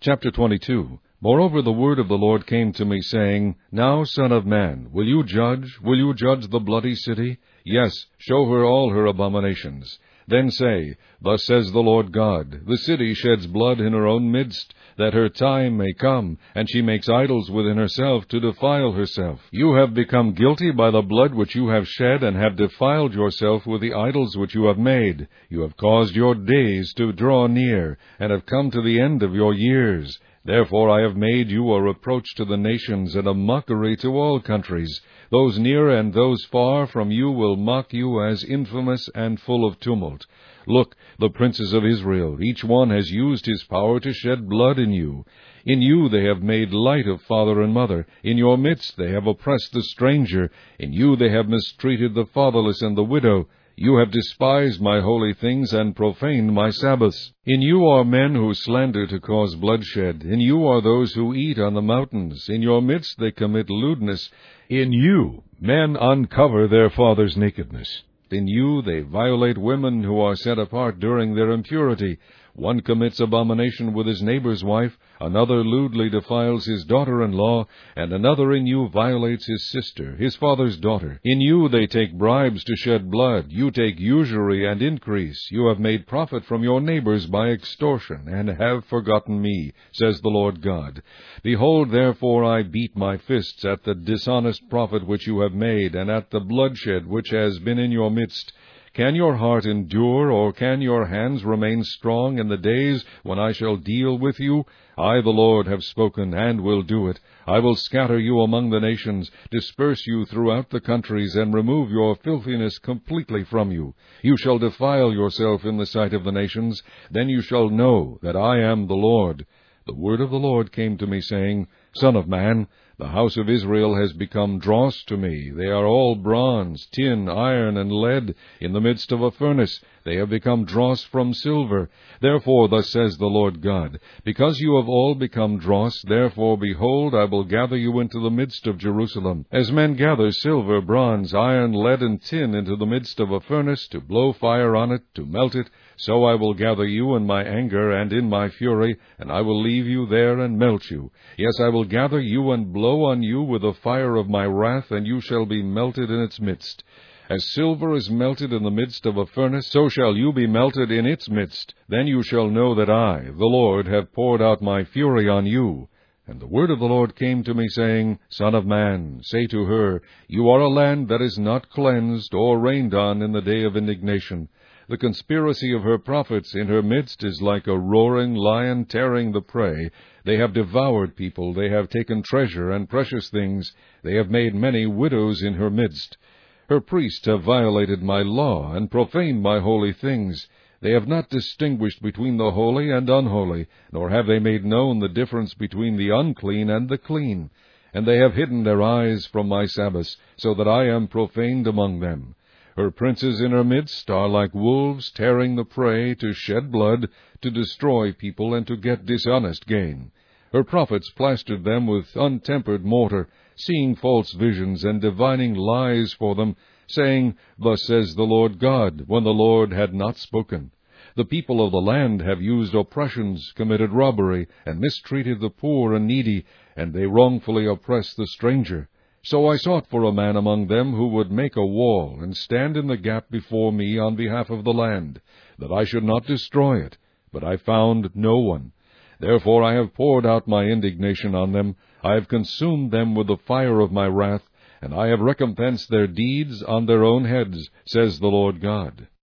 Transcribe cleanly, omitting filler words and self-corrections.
Chapter 22. Moreover the word of the Lord came to me, saying, Now, son of man, will you judge? Will you judge the bloody city? Yes, show her all her abominations. Then say, Thus says the Lord God, The city sheds blood in her own midst, that her time may come, and she makes idols within herself to defile herself. You have become guilty by the blood which you have shed, and have defiled yourself with the idols which you have made. You have caused your days to draw near, and have come to the end of your years. Therefore I have made you a reproach to the nations, and a mockery to all countries. Those near and those far from you will mock you as infamous and full of tumult. Look, the princes of Israel, each one has used his power to shed blood in you. In you they have made light of father and mother. In your midst they have oppressed the stranger. In you they have mistreated the fatherless and the widow. You have despised my holy things and profaned my Sabbaths. In you are men who slander to cause bloodshed. In you are those who eat on the mountains. In your midst they commit lewdness. In you men uncover their father's nakedness. In you they violate women who are set apart during their impurity. One commits abomination with his neighbor's wife, another lewdly defiles his daughter-in-law, and another in you violates his sister, his father's daughter. In you they take bribes to shed blood. You take usury and increase. You have made profit from your neighbors by extortion, and have forgotten me, says the Lord God. Behold, therefore, I beat my fists at the dishonest profit which you have made, and at the bloodshed which has been in your midst. Can your heart endure, or can your hands remain strong in the days when I shall deal with you? I, the Lord, have spoken, and will do it. I will scatter you among the nations, disperse you throughout the countries, and remove your filthiness completely from you. You shall defile yourself in the sight of the nations. Then you shall know that I am the Lord. The word of the Lord came to me, saying, Son of man, the house of Israel has become dross to me. They are all bronze, tin, iron, and lead, in the midst of a furnace. They have become dross from silver. Therefore, thus says the Lord God, Because you have all become dross, therefore, behold, I will gather you into the midst of Jerusalem, as men gather silver, bronze, iron, lead, and tin into the midst of a furnace, to blow fire on it, to melt it. So I will gather you in my anger and in my fury, and I will leave you there and melt you. Yes, I will gather you and blow on you with the fire of my wrath, and you shall be melted in its midst. As silver is melted in the midst of a furnace, so shall you be melted in its midst. Then you shall know that I, the Lord, have poured out my fury on you. And the word of the Lord came to me, saying, Son of man, say to her, You are a land that is not cleansed or rained on in the day of indignation. The conspiracy of her prophets in her midst is like a roaring lion tearing the prey. They have devoured people, they have taken treasure and precious things, they have made many widows in her midst. Her priests have violated my law, and profaned my holy things. They have not distinguished between the holy and unholy, nor have they made known the difference between the unclean and the clean. And they have hidden their eyes from my Sabbaths, so that I am profaned among them. Her princes in her midst are like wolves tearing the prey, to shed blood, to destroy people, and to get dishonest gain. Her prophets plastered them with untempered mortar, seeing false visions and divining lies for them, saying, Thus says the Lord God, when the Lord had not spoken. The people of the land have used oppressions, committed robbery, and mistreated the poor and needy, and they wrongfully oppress the stranger. So I sought for a man among them who would make a wall, and stand in the gap before me on behalf of the land, that I should not destroy it. But I found no one. Therefore I have poured out my indignation on them. I have consumed them with the fire of my wrath, and I have recompensed their deeds on their own heads, says the Lord God.